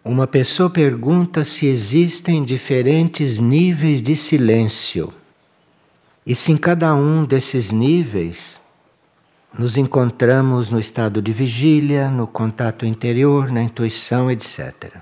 Uma pessoa pergunta se existem diferentes níveis de silêncio e se em cada um desses níveis nos encontramos no estado de vigília, no contato interior, na intuição, etc.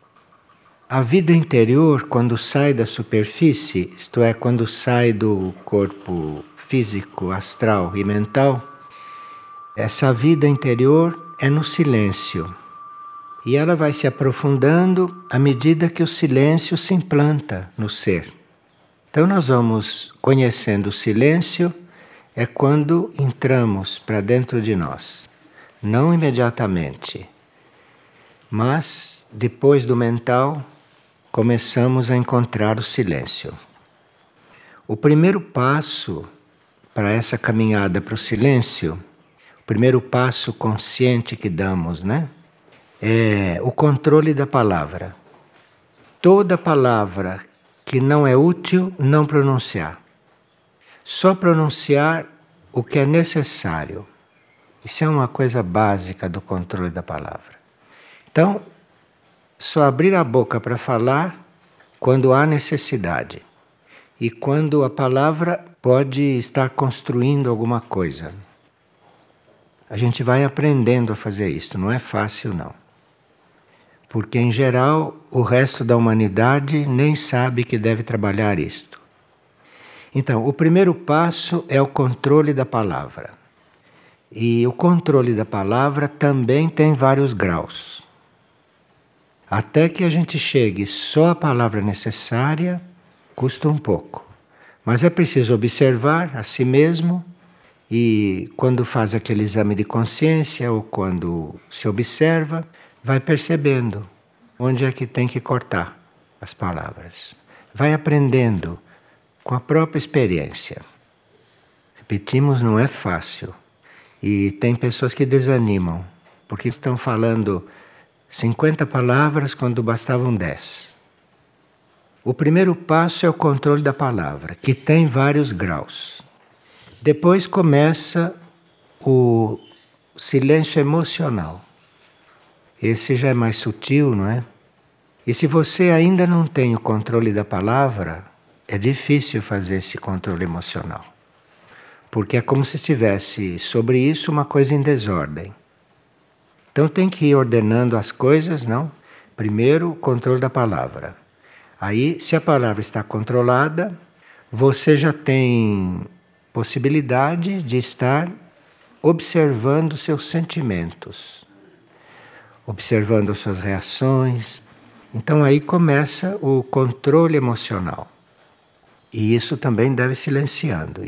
A vida interior, quando sai da superfície, isto é, quando sai do corpo físico, astral e mental, essa vida interior é no silêncio. E ela vai se aprofundando à medida que o silêncio se implanta no ser. Então nós vamos conhecendo o silêncio, é quando entramos para dentro de nós. Não imediatamente, mas depois do mental, começamos a encontrar o silêncio. O primeiro passo para essa caminhada para o silêncio, o primeiro passo consciente que damos, né? É o controle da palavra. Toda palavra que não é útil, não pronunciar. Só pronunciar o que é necessário. Isso é uma coisa básica do controle da palavra. Então, só abrir a boca para falar quando há necessidade. E quando a palavra pode estar construindo alguma coisa. A gente vai aprendendo a fazer isso, não é fácil não. Porque, em geral, o resto da humanidade nem sabe que deve trabalhar isto. Então, o primeiro passo é o controle da palavra. E o controle da palavra também tem vários graus. Até que a gente chegue só à palavra necessária, custa um pouco. Mas é preciso observar a si mesmo e, quando faz aquele exame de consciência ou quando se observa, vai percebendo onde é que tem que cortar as palavras. Vai aprendendo com a própria experiência. Repetimos, não é fácil. E tem pessoas que desanimam, porque estão falando 50 palavras quando bastavam 10. O primeiro passo é o controle da palavra, que tem vários graus. Depois começa o silêncio emocional. Esse já é mais sutil, não é? E se você ainda não tem o controle da palavra, é difícil fazer esse controle emocional. Porque é como se estivesse sobre isso uma coisa em desordem. Então tem que ir ordenando as coisas, não? Primeiro, o controle da palavra. Aí, se a palavra está controlada, você já tem possibilidade de estar observando seus sentimentos, observando suas reações. Então aí começa o controle emocional. E isso também deve silenciando,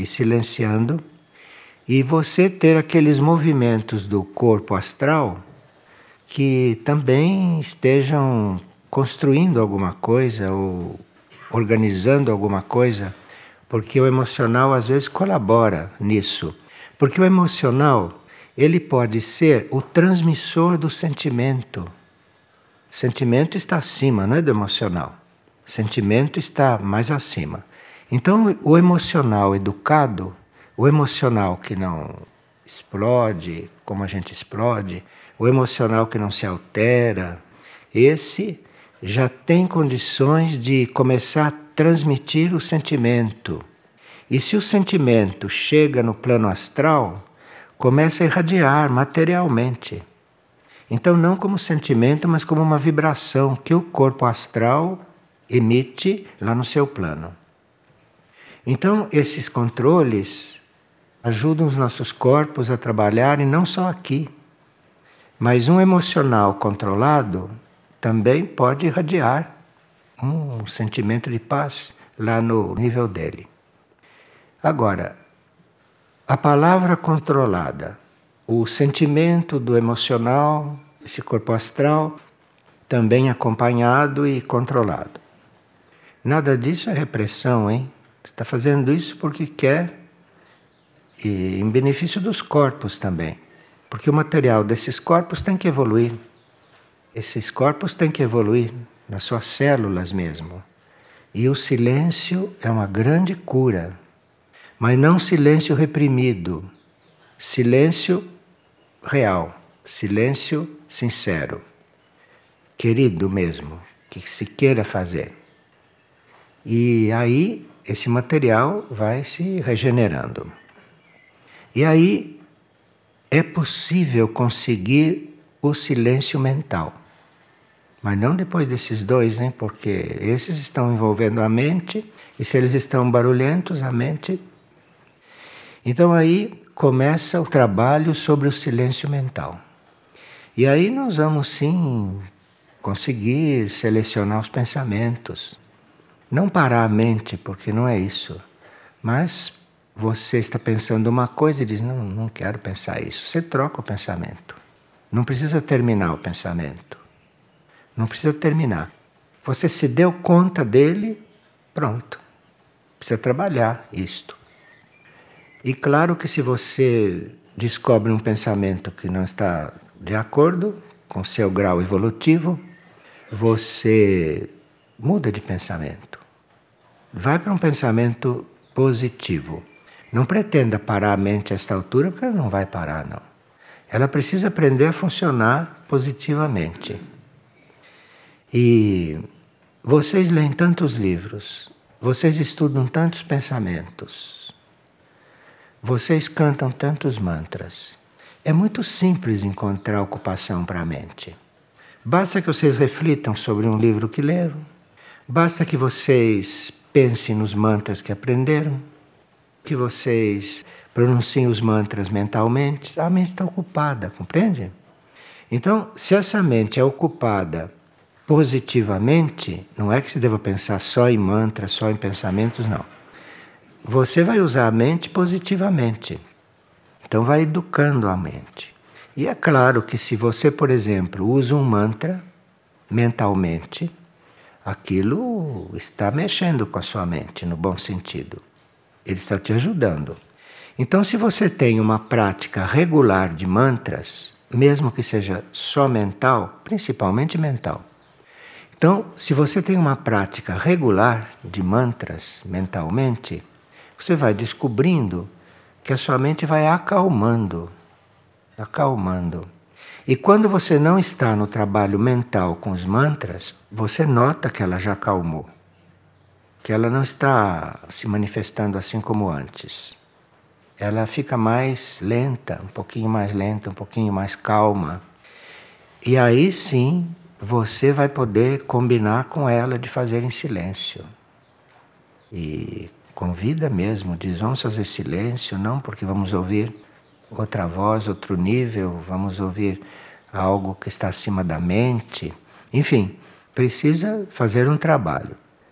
e você ter aqueles movimentos do corpo astral que também estejam construindo alguma coisa ou organizando alguma coisa, porque o emocional às vezes colabora nisso. Porque o emocional, ele pode ser o transmissor do sentimento. O sentimento está acima, não é do emocional. O sentimento está mais acima. Então, o emocional educado, o emocional que não explode como a gente explode, o emocional que não se altera, esse já tem condições de começar a transmitir o sentimento. E se o sentimento chega no plano astral, começa a irradiar materialmente. Então, não como sentimento, mas como uma vibração que o corpo astral emite lá no seu plano. Então, esses controles ajudam os nossos corpos a trabalharem não só aqui, mas um emocional controlado também pode irradiar um sentimento de paz lá no nível dele. Agora, a palavra controlada, o sentimento do emocional, esse corpo astral, também acompanhado e controlado. Nada disso é repressão, hein? Você está fazendo isso porque quer, e em benefício dos corpos também. Porque o material desses corpos tem que evoluir. Esses corpos têm que evoluir nas suas células mesmo. E o silêncio é uma grande cura. Mas não silêncio reprimido. Silêncio real. Silêncio sincero. querido mesmo, que se queira fazer. E aí esse material vai se regenerando. E aí é possível conseguir o silêncio mental. Mas não depois desses dois, né? Porque esses estão envolvendo a mente, e se eles estão barulhentos, a mente. Então aí começa o trabalho sobre o silêncio mental. E aí nós vamos sim conseguir selecionar os pensamentos. Não parar a mente, porque não é isso. Mas você está pensando uma coisa e diz, não, não quero pensar isso. Você troca o pensamento. Não precisa terminar o pensamento. Não precisa terminar. Você se deu conta dele, pronto. Precisa trabalhar isto. E claro que se você descobre um pensamento que não está de acordo com seu grau evolutivo, você muda de pensamento. Vai para um pensamento positivo. Não pretenda parar a mente a esta altura, porque ela não vai parar, não. Ela precisa aprender a funcionar positivamente. E vocês leem tantos livros, vocês estudam tantos pensamentos, vocês cantam tantos mantras. É muito simples encontrar ocupação para a mente. Basta que vocês reflitam sobre um livro que leram, basta que vocês pensem nos mantras que aprenderam, que vocês pronunciem os mantras mentalmente, a mente está ocupada, compreende? Então, se essa mente é ocupada positivamente, não é que se deva pensar só em mantras, só em pensamentos, não. Você vai usar a mente positivamente. Então vai educando a mente. E é claro que se você, por exemplo, usa um mantra mentalmente, aquilo está mexendo com a sua mente, no bom sentido. Ele está te ajudando. Então, se você tem uma prática regular de mantras, mesmo que seja só mental, principalmente mental. Então, se você tem uma prática regular de mantras mentalmente, você vai descobrindo que a sua mente vai acalmando, acalmando. E quando você não está no trabalho mental com os mantras, você nota que ela já acalmou, que ela não está se manifestando assim como antes. Ela fica mais lenta, um pouquinho mais lenta, um pouquinho mais calma. E aí sim, você vai poder combinar com ela de fazer em silêncio. E convida mesmo, diz, vamos fazer silêncio, não porque vamos ouvir outra voz, outro nível, vamos ouvir algo que está acima da mente. Enfim, precisa fazer um trabalho.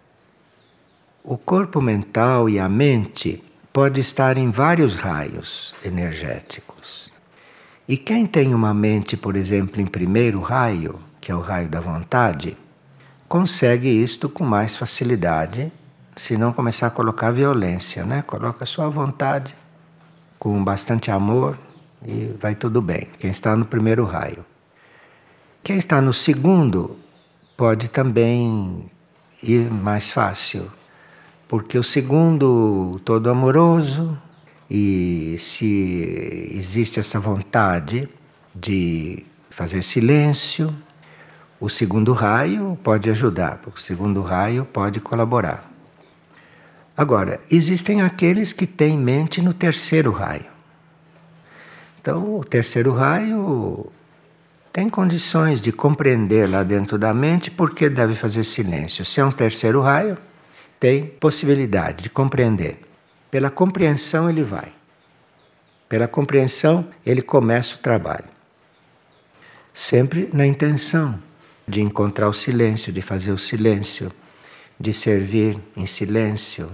O corpo mental e a mente pode estar em vários raios energéticos. E quem tem uma mente, por exemplo, em primeiro raio, que é o raio da vontade, consegue isto com mais facilidade, se não começar a colocar violência, né? Coloca só a vontade, com bastante amor, e vai tudo bem. Quem está no primeiro raio. Quem está no segundo pode também ir mais fácil, porque o segundo todo amoroso, e se existe essa vontade de fazer silêncio, o segundo raio pode ajudar, porque o segundo raio pode colaborar. Agora, existem aqueles que têm mente no terceiro raio. Então, o terceiro raio tem condições de compreender lá dentro da mente por que deve fazer silêncio. Se é um terceiro raio, tem possibilidade de compreender. Pela compreensão ele vai. Pela compreensão ele começa o trabalho. Sempre na intenção de encontrar o silêncio, de fazer o silêncio, de servir em silêncio.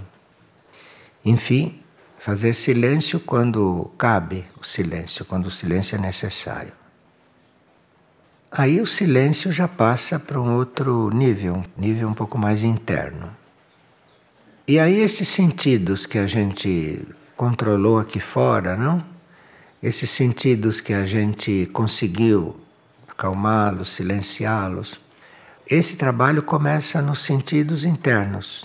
Enfim, fazer silêncio quando cabe o silêncio, quando o silêncio é necessário. Aí o silêncio já passa para um outro nível, um nível um pouco mais interno. E aí esses sentidos que a gente controlou aqui fora, não? Esses sentidos que a gente conseguiu acalmá-los, silenciá-los, esse trabalho começa nos sentidos internos.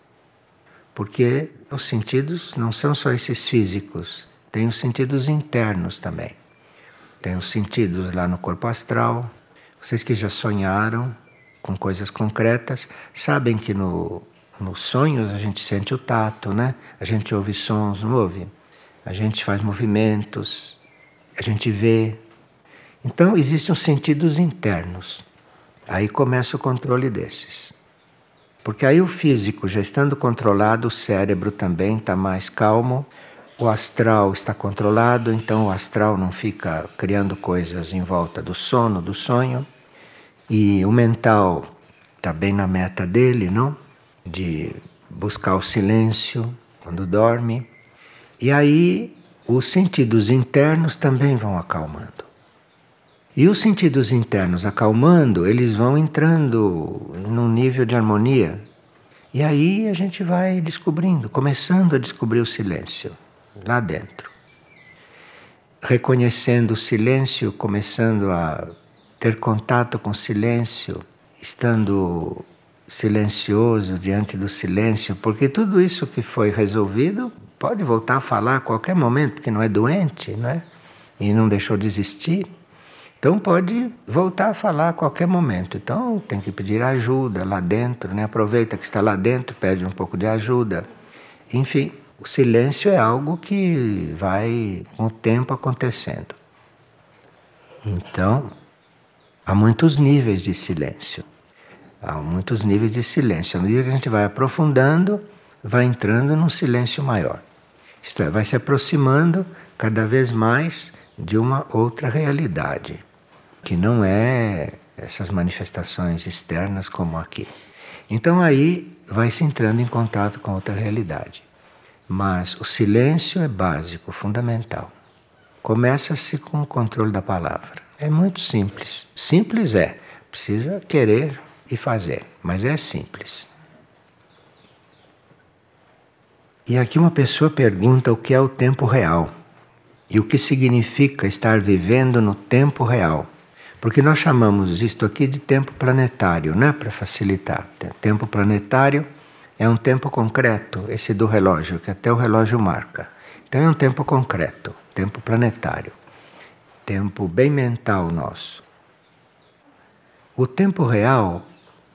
Porque os sentidos não são só esses físicos, tem os sentidos internos também. Tem os sentidos lá no corpo astral, Vocês que já sonharam com coisas concretas, sabem que nos sonhos a gente sente o tato, né? A gente ouve sons, não ouve? A gente faz movimentos, a gente vê. Então existem os sentidos internos. Aí começa o controle desses. Porque aí o físico, já estando controlado, o cérebro também está mais calmo, o astral está controlado, então o astral não fica criando coisas em volta do sono, do sonho. E o mental está bem na meta dele, não? De buscar o silêncio quando dorme. E aí os sentidos internos também vão acalmando. E os sentidos internos acalmando, eles vão entrando num nível de harmonia. E aí a gente vai descobrindo, começando a descobrir o silêncio lá dentro. Reconhecendo o silêncio, começando a ter contato com o silêncio, estando silencioso diante do silêncio, porque tudo isso que foi resolvido pode voltar a falar a qualquer momento, porque não é doente, não é? E não deixou de existir. Então pode voltar a falar a qualquer momento. Então tem que pedir ajuda lá dentro, né? Aproveita que está lá dentro, pede um pouco de ajuda. Enfim, o silêncio é algo que vai com o tempo acontecendo. Então, há muitos níveis de silêncio. Há muitos níveis de silêncio. À medida que a gente vai aprofundando, vai entrando num silêncio maior. Isto é, vai se aproximando cada vez mais de uma outra realidade, que não é essas manifestações externas como aqui. Então aí vai se entrando em contato com outra realidade. Mas o silêncio é básico, fundamental. Começa-se com o controle da palavra. É muito simples. Simples é. Precisa querer e fazer. Mas é simples. E aqui uma pessoa pergunta o que é o tempo real. E o que significa estar vivendo no tempo real. Porque nós chamamos isto aqui de tempo planetário, né? Para facilitar. Tempo planetário é um tempo concreto, esse do relógio, que até o relógio marca. Então é um tempo concreto, tempo planetário. Tempo bem mental nosso. O tempo real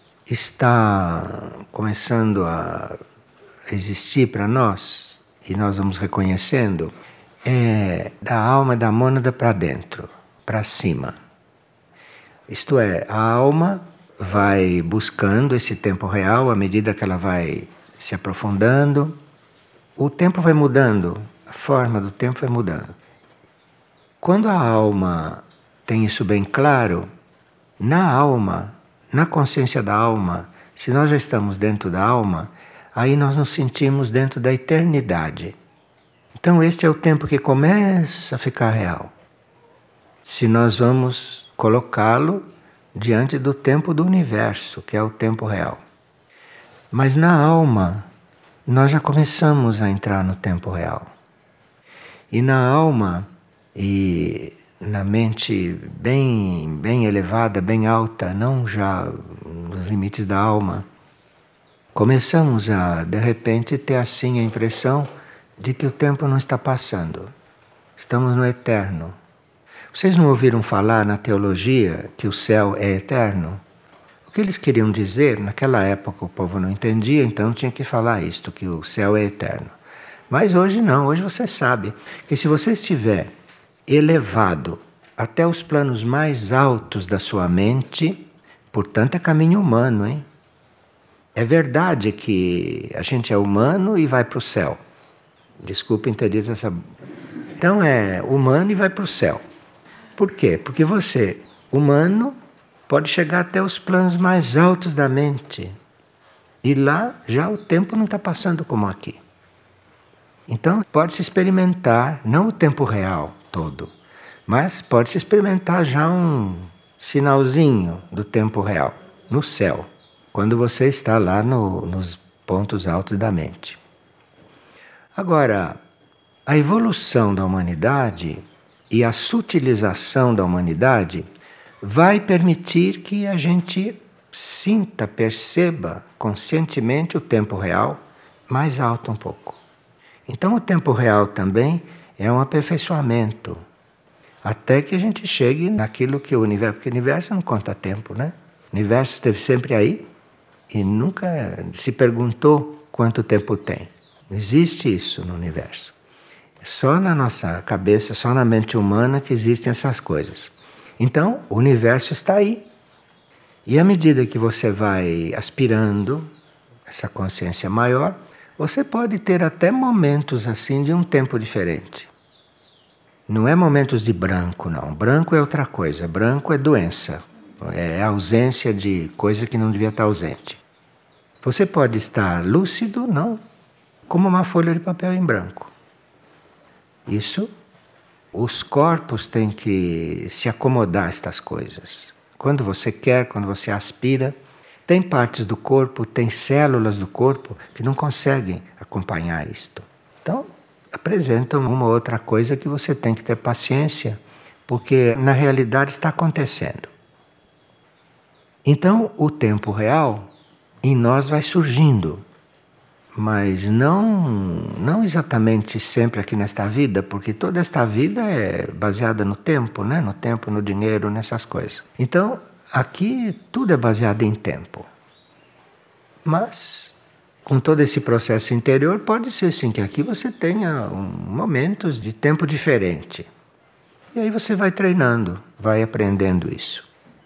está começando a existir para nós, e nós vamos reconhecendo, é da alma da mônada para dentro, para cima. Isto é, a alma vai buscando esse tempo real à medida que ela vai se aprofundando. O tempo vai mudando, a forma do tempo vai mudando. Quando a alma tem isso bem claro, na alma, na consciência da alma, se nós já estamos dentro da alma, aí nós nos sentimos dentro da eternidade. Então este é o tempo que começa a ficar real. Se nós vamos colocá-lo diante do tempo do universo, que é o tempo real. Mas na alma, nós já começamos a entrar no tempo real. E na alma, e na mente bem elevada, bem alta, não já nos limites da alma, começamos a, de repente, ter assim a impressão de que o tempo não está passando. Estamos no eterno. Vocês não ouviram falar na teologia que o céu é eterno? O que eles queriam dizer, naquela época o povo não entendia, então tinha que falar isto, que o céu é eterno. Mas hoje não, hoje você sabe que se você estiver elevado até os planos mais altos da sua mente, portanto é caminho humano, hein? É verdade que a gente é humano e vai para o céu. Desculpem ter dito essa... Então é humano e vai para o céu. Por quê? Porque você, humano, pode chegar até os planos mais altos da mente. E lá já o tempo não está passando como aqui. Então pode-se experimentar, não o tempo real todo, mas pode-se experimentar já um sinalzinho do tempo real, no céu, quando você está lá nos pontos altos da mente. Agora, a evolução da humanidade e a sutilização da humanidade vai permitir que a gente sinta, perceba conscientemente o tempo real mais alto um pouco. Então o tempo real também é um aperfeiçoamento. Até que a gente chegue naquilo que o universo... Porque o universo não conta tempo, né? O universo esteve sempre aí e nunca se perguntou quanto tempo tem. Não existe isso no universo. É só na nossa cabeça, só na mente humana que existem essas coisas. Então, o universo está aí. E à medida que você vai aspirando essa consciência maior, você pode ter até momentos assim de um tempo diferente. Não é momentos de branco, não. Branco é outra coisa. Branco é doença. É ausência de coisa que não devia estar ausente. Você pode estar lúcido, não, como uma folha de papel em branco. Isso, os corpos têm que se acomodar a estas coisas. Quando você quer, quando você aspira, tem partes do corpo, tem células do corpo que não conseguem acompanhar isto. Então, apresentam uma outra coisa que você tem que ter paciência, porque na realidade está acontecendo. Então, o tempo real em nós vai surgindo, mas não exatamente sempre aqui nesta vida, porque toda esta vida é baseada no tempo, né? No tempo, no dinheiro, nessas coisas. Então, aqui tudo é baseado em tempo. Mas, com todo esse processo interior, pode ser sim que aqui você tenha momentos de tempo diferente. E aí você vai treinando, vai aprendendo isso.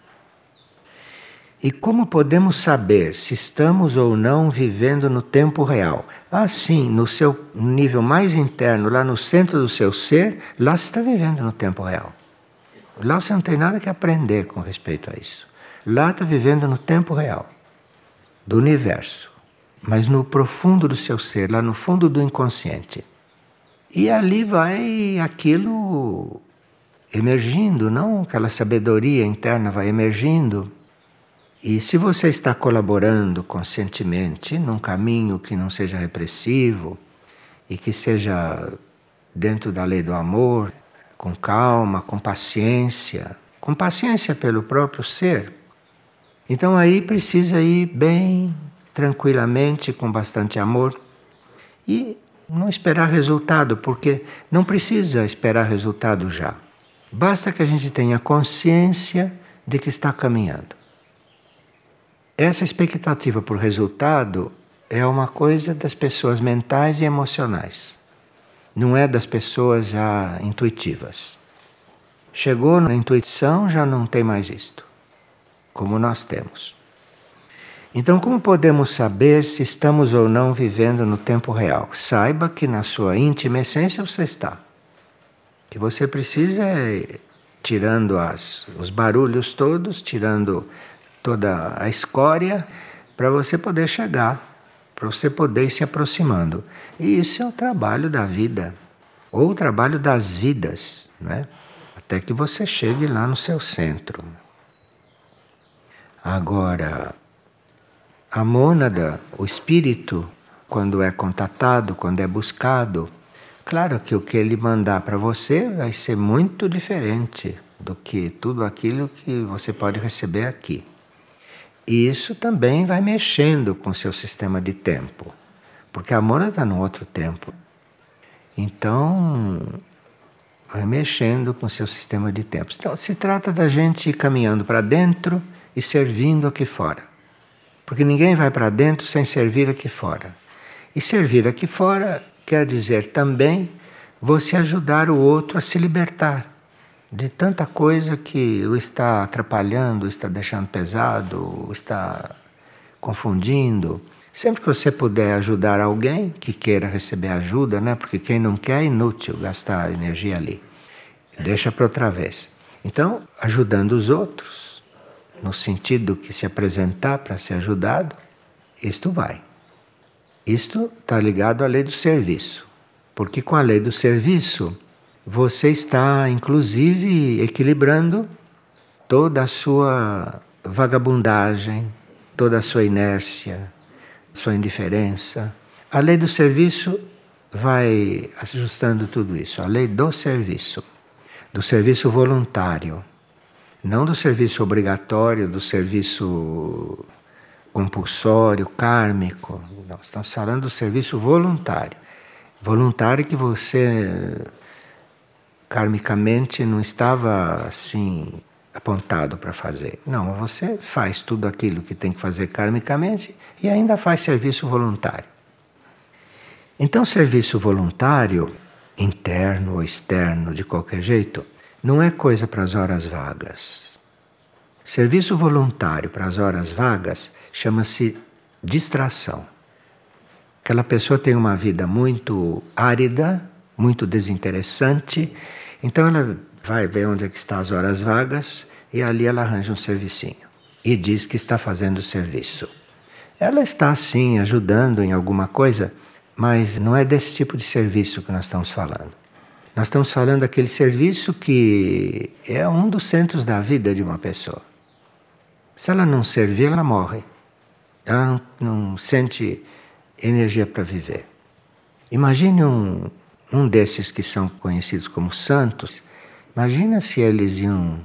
E como podemos saber se estamos ou não vivendo no tempo real? Sim, no seu nível mais interno, lá no centro do seu ser, lá você está vivendo no tempo real. Lá você não tem nada que aprender com respeito a isso. Lá está vivendo no tempo real do universo, mas no profundo do seu ser, lá no fundo do inconsciente. E ali vai aquilo emergindo, não? Aquela sabedoria interna vai emergindo. E se você está colaborando conscientemente num caminho que não seja repressivo e que seja dentro da lei do amor, com calma, com paciência pelo próprio ser, então aí precisa ir bem tranquilamente, com bastante amor e não esperar resultado, porque não precisa esperar resultado já. Basta que a gente tenha consciência de que está caminhando. Essa expectativa por resultado é uma coisa das pessoas mentais e emocionais. Não é das pessoas já intuitivas. Chegou na intuição, já não tem mais isto, como nós temos. Então, como podemos saber se estamos ou não vivendo no tempo real? Saiba que na sua íntima essência você está. Que você precisa tirando os barulhos todos, tirando toda a escória, para você poder chegar, para você poder ir se aproximando. E isso é o trabalho da vida, ou o trabalho das vidas, né? Até que você chegue lá no seu centro. Agora, a mônada, o espírito, quando é contatado, quando é buscado, claro que o que ele mandar para você vai ser muito diferente do que tudo aquilo que você pode receber aqui. E isso também vai mexendo com o seu sistema de tempo, porque a mônada está num outro tempo. Então, vai mexendo com o seu sistema de tempo. Então, se trata da gente ir caminhando para dentro e servindo aqui fora. Porque ninguém vai para dentro sem servir aqui fora. E servir aqui fora quer dizer também você ajudar o outro a se libertar de tanta coisa que o está atrapalhando, o está deixando pesado, o está confundindo. Sempre que você puder ajudar alguém que queira receber ajuda, né? Porque quem não quer é inútil gastar energia ali. Deixa para outra vez. Então, ajudando os outros, no sentido que se apresentar para ser ajudado, isto vai. Isto está ligado à lei do serviço. Porque com a lei do serviço, você está, inclusive, equilibrando toda a sua vagabundagem, toda a sua inércia, sua indiferença. A lei do serviço vai ajustando tudo isso. A lei do serviço voluntário. Não do serviço obrigatório, do serviço compulsório, kármico. Nós estamos falando do serviço voluntário. Voluntário que você karmicamente não estava assim apontado para fazer. Não, você faz tudo aquilo que tem que fazer karmicamente e ainda faz serviço voluntário. Então, serviço voluntário, interno ou externo, de qualquer jeito, não é coisa para as horas vagas. Serviço voluntário para as horas vagas chama-se distração. Aquela pessoa tem uma vida muito árida, muito desinteressante, então ela vai ver onde é que estão as horas vagas e ali ela arranja um servicinho e diz que está fazendo serviço. Ela está sim ajudando em alguma coisa, mas não é desse tipo de serviço que nós estamos falando. Nós estamos falando daquele serviço que é um dos centros da vida de uma pessoa. Se ela não servir, ela morre. Ela não sente energia para viver. Imagine um desses que são conhecidos como santos. Imagina se eles iam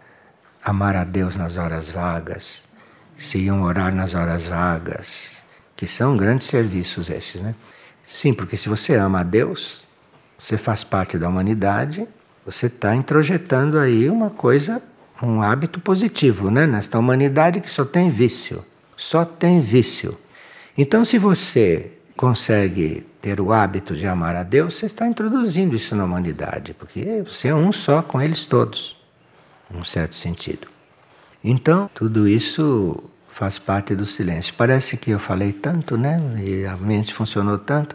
amar a Deus nas horas vagas, se iam orar nas horas vagas, que são grandes serviços esses, né? Sim, porque se você ama a Deus, você faz parte da humanidade, você está introjetando aí uma coisa, um hábito positivo, né? Nesta humanidade que só tem vício. Só tem vício. Então, se você consegue ter o hábito de amar a Deus, você está introduzindo isso na humanidade, porque você é um só com eles todos, num certo sentido. Então, tudo isso faz parte do silêncio. Parece que eu falei tanto, né? E a mente funcionou tanto,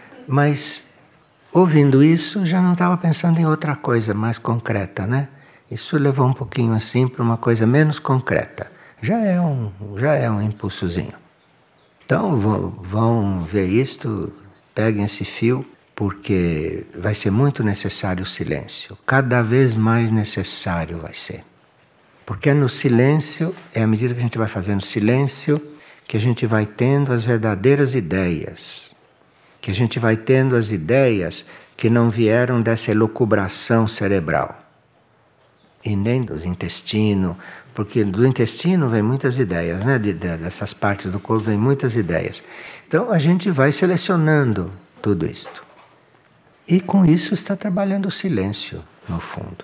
mas ouvindo isso já não estava pensando em outra coisa mais concreta, né? Isso levou um pouquinho assim para uma coisa menos concreta. Já é um impulsozinho. Então vão ver isto, peguem esse fio, porque vai ser muito necessário o silêncio. Cada vez mais necessário vai ser. Porque é no silêncio, é à medida que a gente vai fazendo silêncio, que a gente vai tendo as verdadeiras ideias. Que a gente vai tendo as ideias que não vieram dessa elucubração cerebral. E nem do intestino, porque do intestino vem muitas ideias, né? Dessas partes do corpo vem muitas ideias. Então a gente vai selecionando tudo isto. E com isso está trabalhando o silêncio, no fundo.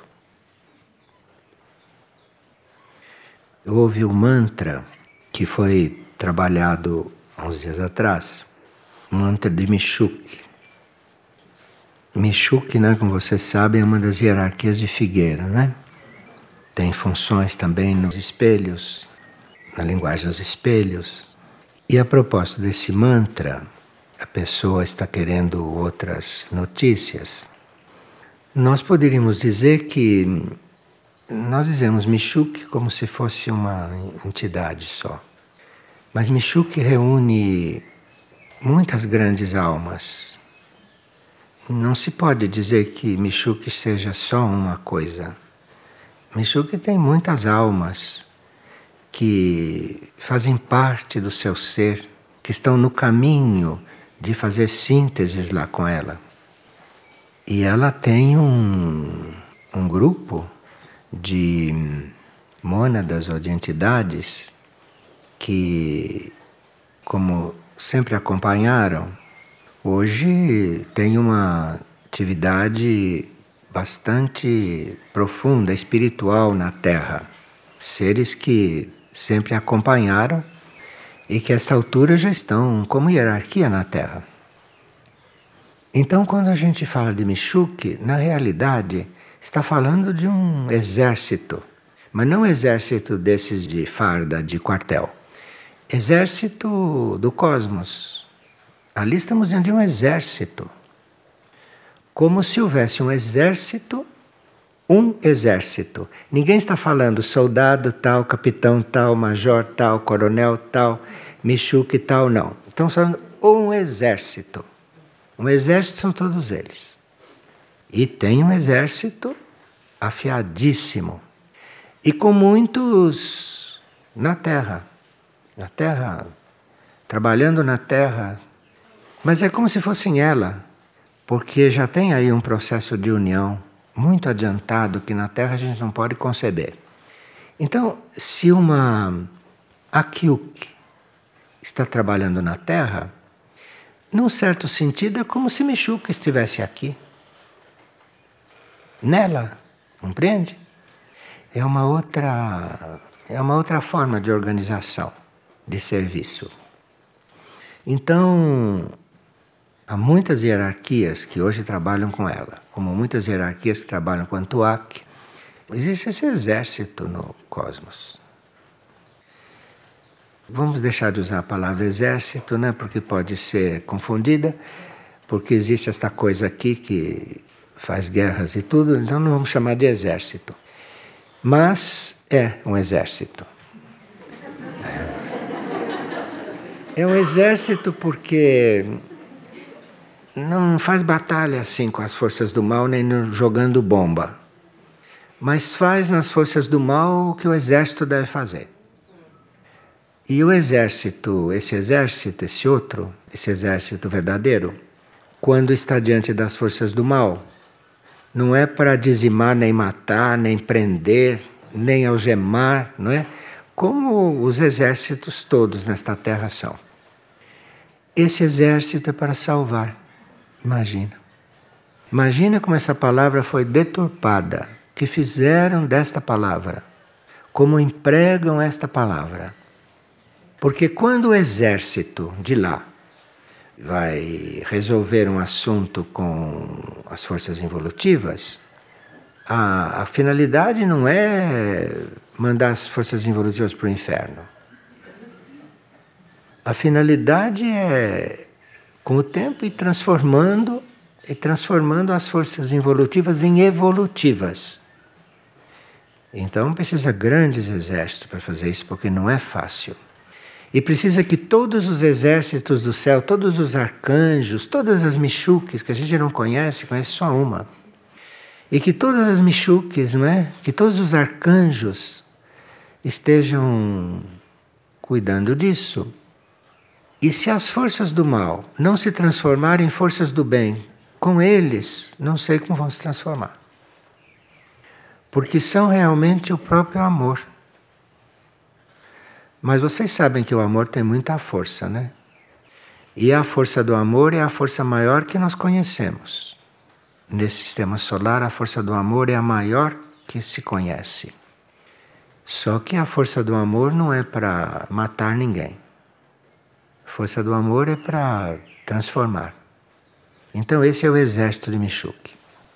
Houve um mantra que foi trabalhado há uns dias atrás, um mantra de Michouk. Michouk, né, como vocês sabem, é uma das hierarquias de Figueira, né? Tem funções também nos espelhos, na linguagem dos espelhos. E a propósito desse mantra, a pessoa está querendo outras notícias. Nós poderíamos dizer que nós dizemos Michouk como se fosse uma entidade só. Mas Michouk reúne muitas grandes almas. Não se pode dizer que Michouk seja só uma coisa. Michouk tem muitas almas que fazem parte do seu ser, que estão no caminho de fazer sínteses lá com ela. E ela tem um grupo de mônadas ou de entidades que, como sempre acompanharam, hoje tem uma atividade bastante profunda, espiritual na Terra. Seres que sempre acompanharam e que a esta altura já estão como hierarquia na Terra. Então, quando a gente fala de Michouk, na realidade está falando de um exército, mas não exército desses de farda, de quartel. Exército do cosmos. Ali estamos diante de um exército. Como se houvesse um exército. Ninguém está falando soldado tal, capitão tal, major tal, coronel tal, Michouk tal, não. Estamos falando um exército. Um exército são todos eles. E tem um exército afiadíssimo. E com muitos na Terra. Na Terra, trabalhando na Terra. Mas é como se fossem ela. Porque já tem aí um processo de união muito adiantado que na Terra a gente não pode conceber. Então, se uma Akyuk está trabalhando na Terra, num certo sentido é como se Michouk estivesse aqui. nela, compreende? É uma outra forma de organização, de serviço. Então, há muitas hierarquias que hoje trabalham com ela, como muitas hierarquias que trabalham com Antuak. Existe esse exército no cosmos. Vamos deixar de usar a palavra exército, né? Porque pode ser confundida, porque existe esta coisa aqui que faz guerras e tudo, então não vamos chamar de exército. Mas é um exército. É um exército porque não faz batalha assim com as forças do mal, nem jogando bomba. Mas faz nas forças do mal o que o exército deve fazer. E o exército, esse outro, esse exército verdadeiro, quando está diante das forças do mal, não é para dizimar, nem matar, nem prender, nem algemar, não é? Como os exércitos todos nesta terra são. Esse exército é para salvar. Imagina. Imagina como essa palavra foi deturpada. Que fizeram desta palavra. Como empregam esta palavra. Porque quando o exército de lá vai resolver um assunto com as forças involutivas, a finalidade não é mandar as forças involutivas para o inferno. A finalidade é, com o tempo, ir transformando as forças involutivas em evolutivas. Então precisa grandes exércitos para fazer isso, porque não é fácil. E precisa que todos os exércitos do céu, todos os arcanjos, todas as michuques que a gente não conhece só uma. E que todas as michuques, não é? Que todos os arcanjos estejam cuidando disso. E se as forças do mal não se transformarem em forças do bem, com eles, não sei como vão se transformar. Porque são realmente o próprio amor. Mas vocês sabem que o amor tem muita força, né? E a força do amor é a força maior que nós conhecemos. Nesse sistema solar, a força do amor é a maior que se conhece. Só que a força do amor não é para matar ninguém. A força do amor é para transformar. Então esse é o exército de Michuque.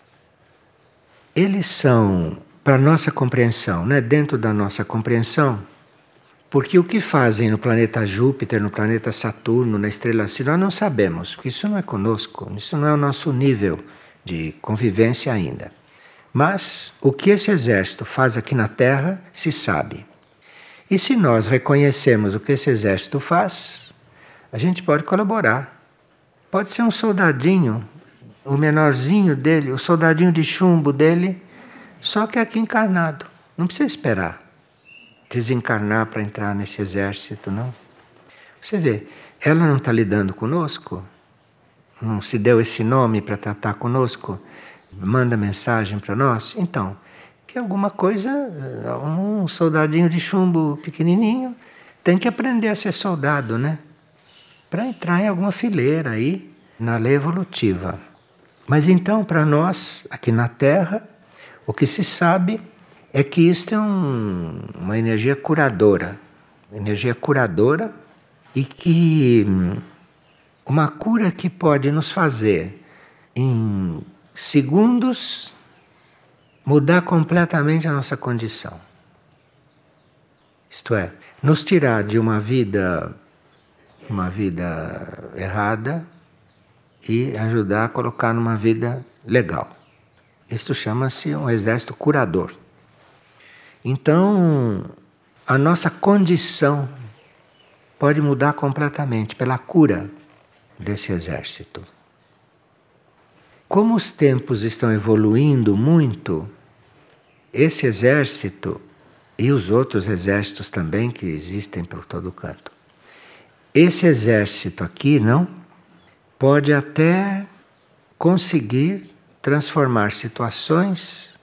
Eles são, para nossa compreensão, né? Dentro da nossa compreensão, porque o que fazem no planeta Júpiter, no planeta Saturno, na estrela Sirius, nós não sabemos, porque isso não é conosco, isso não é o nosso nível de convivência ainda. Mas o que esse exército faz aqui na Terra, se sabe. E se nós reconhecemos o que esse exército faz, a gente pode colaborar. Pode ser um soldadinho, o menorzinho dele, o soldadinho de chumbo dele, só que aqui encarnado. Não precisa esperar desencarnar para entrar nesse exército, não. Você vê, ela não está lidando conosco, não se deu esse nome para tratar conosco, manda mensagem para nós. Então, que alguma coisa, um soldadinho de chumbo pequenininho, tem que aprender a ser soldado, né? Para entrar em alguma fileira aí, na lei evolutiva. Mas então, para nós, aqui na Terra, o que se sabe é que isto é uma energia curadora. Energia curadora e que uma cura que pode nos fazer, em segundos, mudar completamente a nossa condição. Isto é, nos tirar de uma vida errada e ajudar a colocar numa vida legal. Isto chama-se um exército curador. Então, a nossa condição pode mudar completamente pela cura desse exército. Como os tempos estão evoluindo muito, esse exército e os outros exércitos também que existem por todo canto, esse exército aqui, não, pode até conseguir transformar situações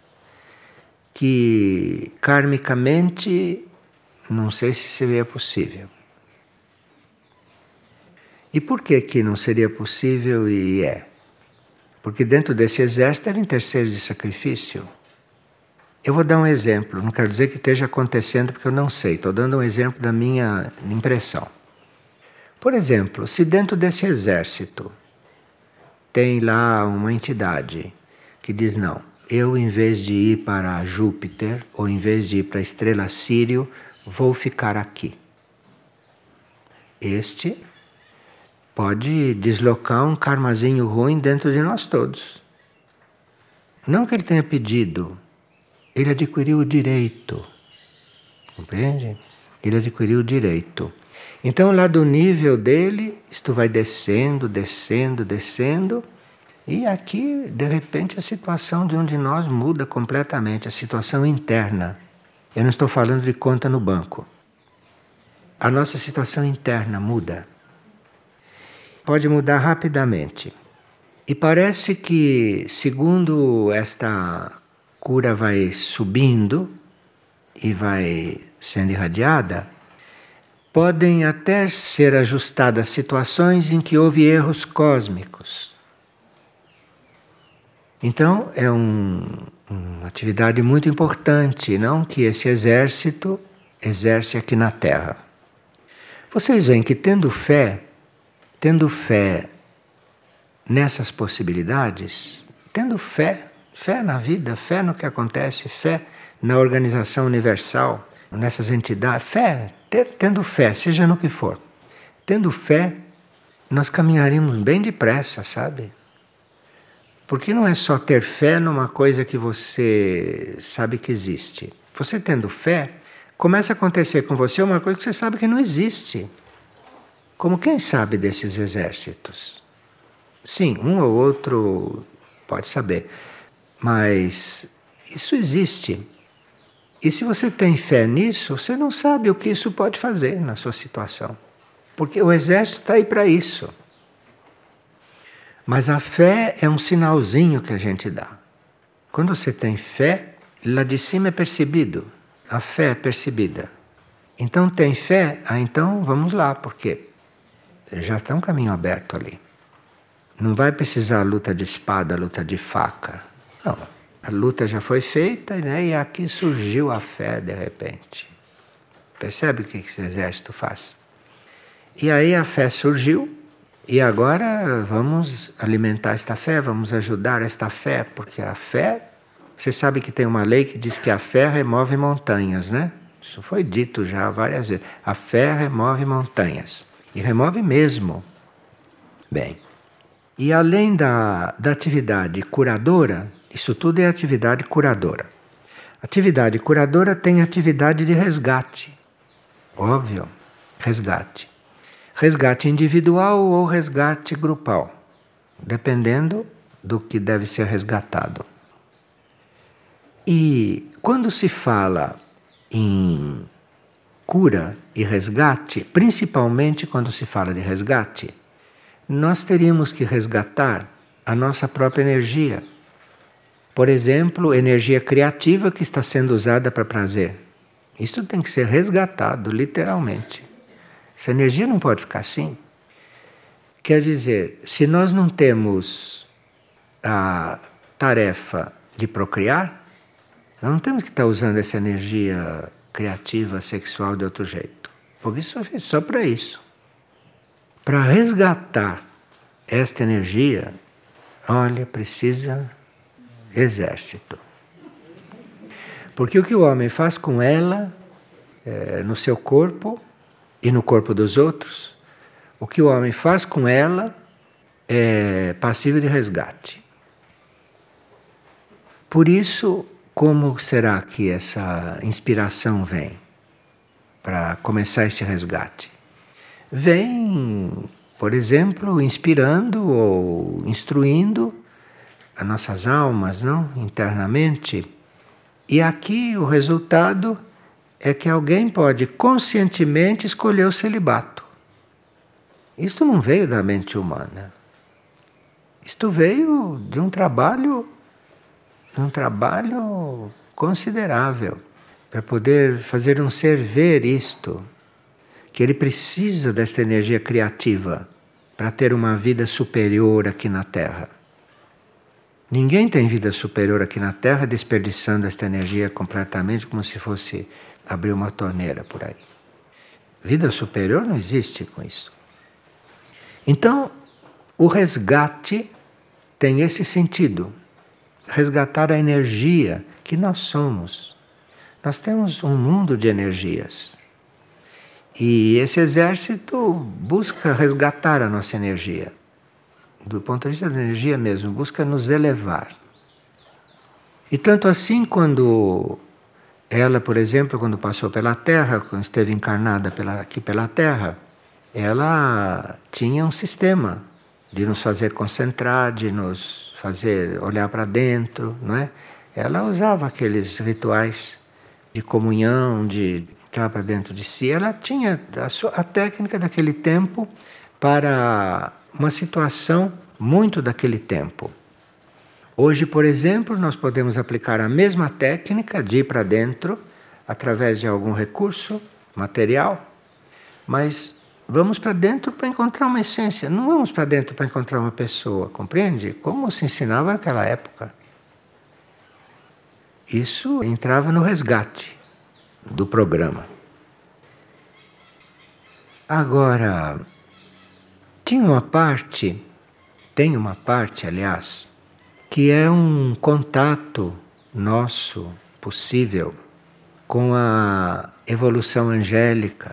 que karmicamente não sei se seria possível. E por que não seria possível e é? Porque dentro desse exército devem ter seres de sacrifício. Eu vou dar um exemplo, não quero dizer que esteja acontecendo porque eu não sei, estou dando um exemplo da minha impressão. Por exemplo, se dentro desse exército tem lá uma entidade que diz não, eu em vez de ir para Júpiter ou em vez de ir para a estrela Sírio, vou ficar aqui. Este pode deslocar um karmazinho ruim dentro de nós todos. Não que ele tenha pedido, ele adquiriu o direito. Compreende? Ele adquiriu o direito. Então, lá do nível dele, isto vai descendo, descendo, descendo, e aqui, de repente, a situação de um de nós muda completamente, a situação interna. Eu não estou falando de conta no banco. A nossa situação interna muda. Pode mudar rapidamente. E parece que, segundo esta cura vai subindo e vai sendo irradiada, podem até ser ajustadas situações em que houve erros cósmicos. Então, é uma atividade muito importante, não? Que esse exército exerce aqui na Terra. Vocês veem que tendo fé nessas possibilidades, tendo fé na vida, fé no que acontece, fé na organização universal, nessas entidades, tendo fé, seja no que for. Tendo fé, nós caminharíamos bem depressa, sabe? Porque não é só ter fé numa coisa que você sabe que existe. Você tendo fé, começa a acontecer com você uma coisa que você sabe que não existe. Como quem sabe desses exércitos? Sim, um ou outro pode saber. Mas isso existe. E se você tem fé nisso, você não sabe o que isso pode fazer na sua situação. Porque o exército está aí para isso. Mas a fé é um sinalzinho que a gente dá. Quando você tem fé, lá de cima é percebido. A fé é percebida. Então tem fé? Então vamos lá, porque já está um caminho aberto ali. Não vai precisar luta de espada, luta de faca. Não. A luta já foi feita, né? E aqui surgiu a fé de repente. Percebe o que esse exército faz? E aí a fé surgiu, e agora vamos alimentar esta fé, vamos ajudar esta fé, porque a fé, você sabe que tem uma lei que diz que a fé remove montanhas, né? Isso foi dito já várias vezes. A fé remove montanhas. E remove mesmo. Bem, e além da atividade curadora, isso tudo é atividade curadora. Atividade curadora tem atividade de resgate. Óbvio, resgate. Resgate individual ou resgate grupal, dependendo do que deve ser resgatado. E quando se fala em cura e resgate, principalmente quando se fala de resgate, nós teríamos que resgatar a nossa própria energia. Por exemplo, energia criativa que está sendo usada para prazer. Isso tem que ser resgatado, literalmente. Essa energia não pode ficar assim. Quer dizer, se nós não temos a tarefa de procriar, nós não temos que estar usando essa energia criativa, sexual de outro jeito. Porque isso é feito só para isso. Para resgatar esta energia, olha, precisa exército. Porque o que o homem faz com ela, no seu corpo e no corpo dos outros, o que o homem faz com ela é passível de resgate. Por isso, como será que essa inspiração vem para começar esse resgate? Vem, por exemplo, inspirando ou instruindo as nossas almas, não? Internamente. E aqui o resultado é que alguém pode conscientemente escolher o celibato. Isto não veio da mente humana. Isto veio de um trabalho considerável para poder fazer um ser ver isto, que ele precisa desta energia criativa para ter uma vida superior aqui na Terra. Ninguém tem vida superior aqui na Terra desperdiçando esta energia completamente como se fosse abrir uma torneira por aí. Vida superior não existe com isso. Então, o resgate tem esse sentido. Resgatar a energia que nós somos. Nós temos um mundo de energias. E esse exército busca resgatar a nossa energia. Do ponto de vista da energia mesmo, busca nos elevar. E tanto assim, quando ela, por exemplo, quando passou pela Terra, quando esteve encarnada aqui pela Terra, ela tinha um sistema de nos fazer concentrar, de nos fazer olhar para dentro, não é? Ela usava aqueles rituais de comunhão, de entrar para dentro de si. Ela tinha a técnica daquele tempo para uma situação muito daquele tempo. Hoje, por exemplo, nós podemos aplicar a mesma técnica de ir para dentro através de algum recurso material, mas vamos para dentro para encontrar uma essência, não vamos para dentro para encontrar uma pessoa, compreende? Como se ensinava naquela época. Isso entrava no resgate do programa. Agora, tem uma parte, aliás, que é um contato nosso possível com a evolução angélica,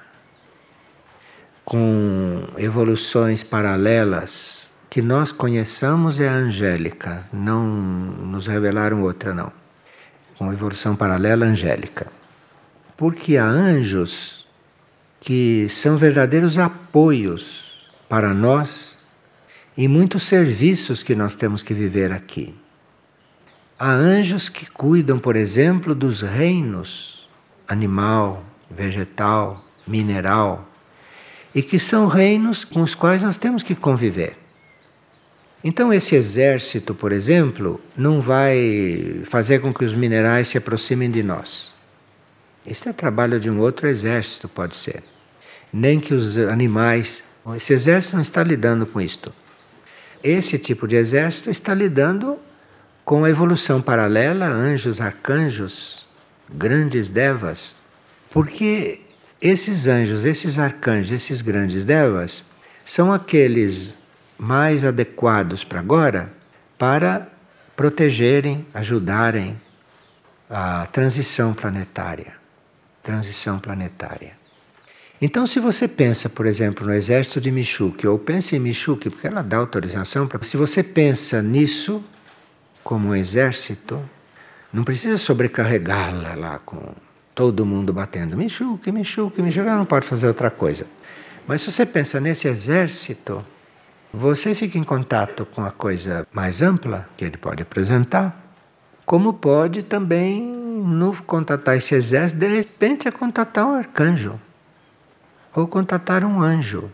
com evoluções paralelas que nós conheçamos é a angélica, não nos revelaram outra não. Com evolução paralela angélica. Porque há anjos que são verdadeiros apoios para nós em muitos serviços que nós temos que viver aqui. Há anjos que cuidam, por exemplo, dos reinos animal, vegetal, mineral, e que são reinos com os quais nós temos que conviver. Então esse exército, por exemplo, não vai fazer com que os minerais se aproximem de nós. Isso é trabalho de um outro exército, pode ser. Nem que os animais... Esse exército não está lidando com isto. Esse tipo de exército está lidando com a evolução paralela, anjos, arcanjos, grandes devas. Porque esses anjos, esses arcanjos, esses grandes devas, são aqueles mais adequados para agora para protegerem, ajudarem a transição planetária. Transição planetária. Então, se você pensa, por exemplo, no exército de Michuque, ou pensa em Michuque, porque ela dá autorização para... Se você pensa nisso como um exército, não precisa sobrecarregá-la lá com todo mundo batendo. Michuque, Michuque, Michuque, ela não pode fazer outra coisa. Mas se você pensa nesse exército, você fica em contato com a coisa mais ampla que ele pode apresentar, como pode também, no contatar esse exército, de repente é contatar um arcanjo, ou contatar um anjo.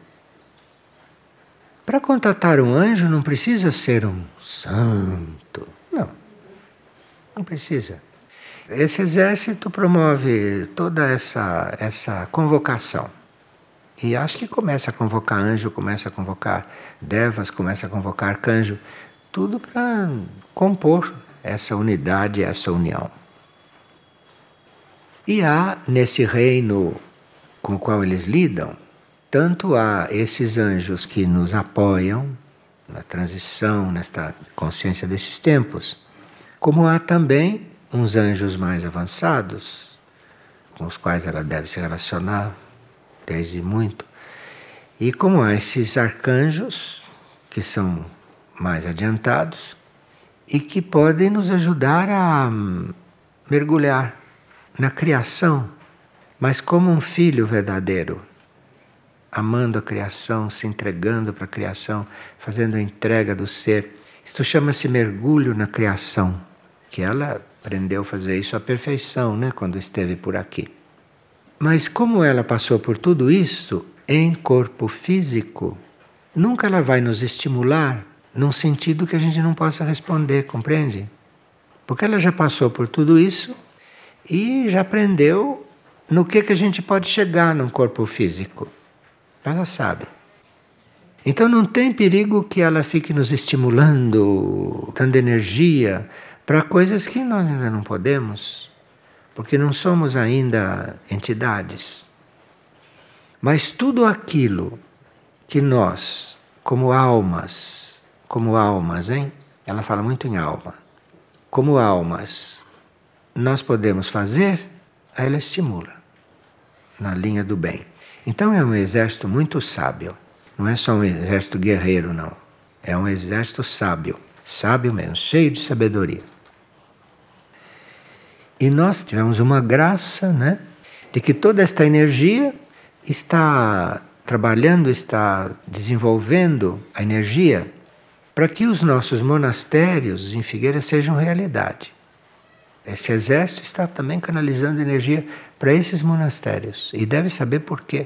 Para contatar um anjo não precisa ser um santo, não precisa. Esse exército promove toda essa convocação. E acho que começa a convocar anjo, começa a convocar devas, começa a convocar arcanjo, tudo para compor essa unidade, essa união. E há nesse reino com o qual eles lidam, tanto há esses anjos que nos apoiam na transição, nesta consciência desses tempos, como há também uns anjos mais avançados, com os quais ela deve se relacionar desde muito. E como há esses arcanjos, que são mais adiantados, e que podem nos ajudar a mergulhar na criação, mas como um filho verdadeiro, amando a criação, se entregando para a criação, fazendo a entrega do ser. Isto chama-se mergulho na criação, que ela aprendeu a fazer isso à perfeição, né, quando esteve por aqui. Mas como ela passou por tudo isso em corpo físico, nunca ela vai nos estimular num sentido que a gente não possa responder, compreende? Porque ela já passou por tudo isso e já aprendeu no que a gente pode chegar num corpo físico. Ela sabe. Então não tem perigo que ela fique nos estimulando, dando energia para coisas que nós ainda não podemos, porque não somos ainda entidades. Mas tudo aquilo que nós, como almas, hein? Ela fala muito em alma. Como almas, nós podemos fazer, ela estimula na linha do bem. Então é um exército muito sábio. Não é só um exército guerreiro, não. É um exército sábio. Sábio mesmo, cheio de sabedoria. E nós tivemos uma graça, né? De que toda esta energia está trabalhando, está desenvolvendo a energia para que os nossos monastérios em Figueira sejam realidade. Esse exército está também canalizando energia para esses monastérios. E deve saber por quê.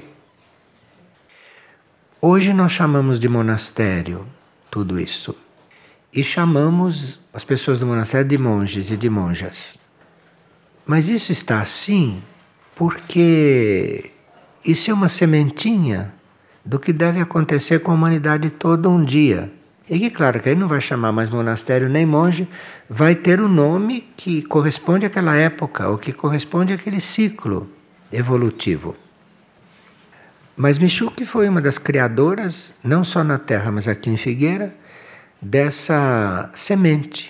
Hoje nós chamamos de monastério tudo isso. E chamamos as pessoas do monastério de monges e de monjas. Mas isso está assim porque isso é uma sementinha do que deve acontecer com a humanidade toda um dia. E que, claro, que aí não vai chamar mais monastério nem monge, vai ter o nome que corresponde àquela época, ou que corresponde àquele ciclo evolutivo. Mas Michuque foi uma das criadoras, não só na Terra, mas aqui em Figueira, dessa semente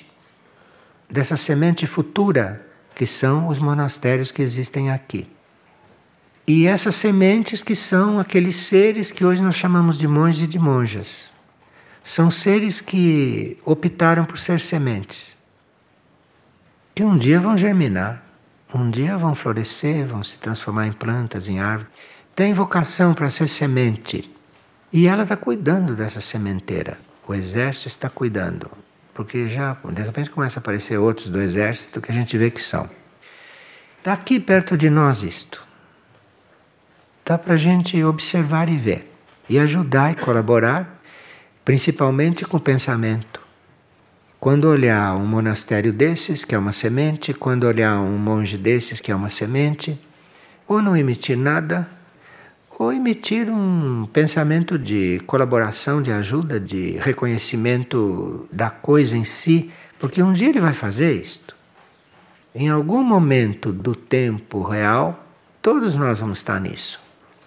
futura, que são os monastérios que existem aqui. E essas sementes que são aqueles seres que hoje nós chamamos de monges e de monjas. São seres que optaram por ser sementes. Que um dia vão germinar, um dia vão florescer, vão se transformar em plantas, em árvores. Tem vocação para ser semente. E ela está cuidando dessa sementeira. O exército está cuidando. Porque já, de repente, começa a aparecer outros do exército que a gente vê que são. Está aqui perto de nós isto. Dá para a gente observar e ver. E ajudar e colaborar, principalmente com o pensamento. Quando olhar um monastério desses, que é uma semente, quando olhar um monge desses, que é uma semente, ou não emitir nada, ou emitir um pensamento de colaboração, de ajuda, de reconhecimento da coisa em si, porque um dia ele vai fazer isto. Em algum momento do tempo real, todos nós vamos estar nisso.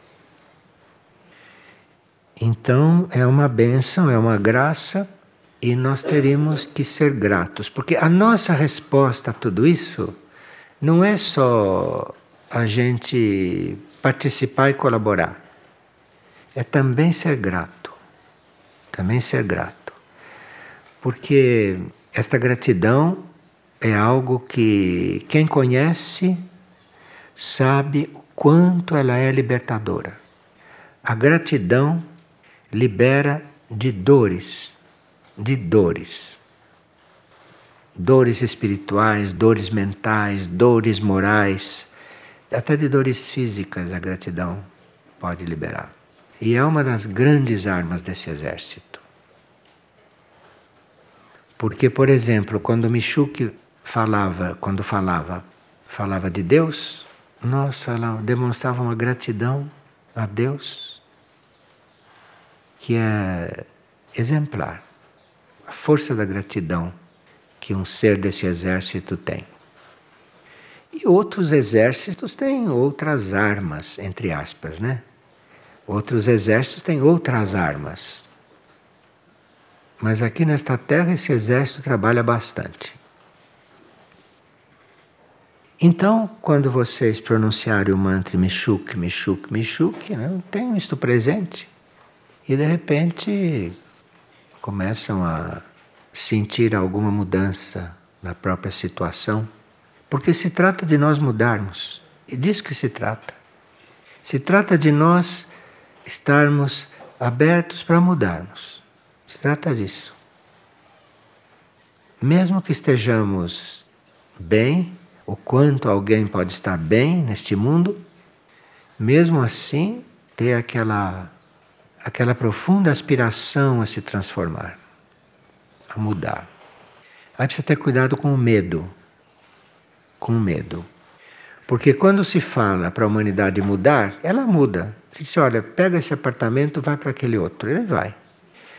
Então é uma bênção, é uma graça e nós teremos que ser gratos, porque a nossa resposta a tudo isso não é só a gente participar e colaborar, é também ser grato, porque esta gratidão é algo que quem conhece sabe o quanto ela é libertadora. A gratidão libera de dores, dores espirituais, dores mentais, dores morais, até de dores físicas a gratidão pode liberar. E é uma das grandes armas desse exército. Porque, por exemplo, quando Michuque falava de Deus, nossa, ela demonstrava uma gratidão a Deus que é exemplar. A força da gratidão que um ser desse exército tem. E outros exércitos têm outras armas, entre aspas, né? Outros exércitos têm outras armas. Mas aqui nesta terra esse exército trabalha bastante. Então, quando vocês pronunciarem o mantra Michuque, Michuque, Michuque, né, tenham isto presente. E de repente começam a sentir alguma mudança na própria situação. Porque se trata de nós mudarmos. E disso que se trata. Se trata de nós estarmos abertos para mudarmos. Se trata disso. Mesmo que estejamos bem, o quanto alguém pode estar bem neste mundo, mesmo assim ter aquela profunda aspiração a se transformar, a mudar. Aí precisa ter cuidado com o medo. Porque quando se fala para a humanidade mudar, ela muda. Se diz, olha, pega esse apartamento, vai para aquele outro. Ele vai.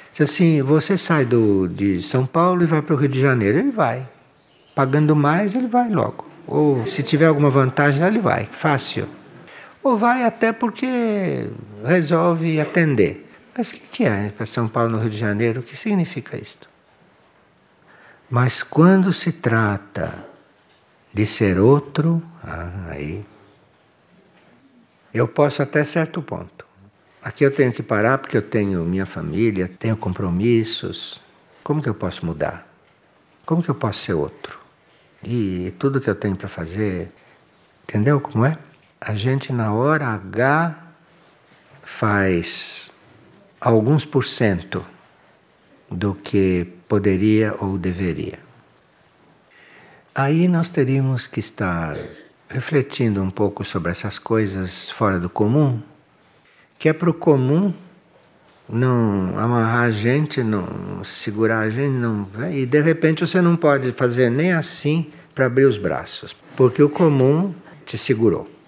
Se assim, você sai de São Paulo e vai para o Rio de Janeiro, ele vai. Pagando mais, ele vai logo. Ou se tiver alguma vantagem, ele vai. Fácil. Ou vai até porque resolve atender. Mas o que é para São Paulo, no Rio de Janeiro? O que significa isto? Mas quando se trata de ser outro, aí eu posso até certo ponto. Aqui eu tenho que parar porque eu tenho minha família, tenho compromissos. Como que eu posso mudar? Como que eu posso ser outro? E tudo que eu tenho para fazer, entendeu como é? A gente na hora H faz alguns % do que poderia ou deveria. Aí nós teríamos que estar refletindo um pouco sobre essas coisas fora do comum, que é para o comum não amarrar a gente, não segurar a gente, não, e de repente você não pode fazer nem assim para abrir os braços, porque o comum te segurou.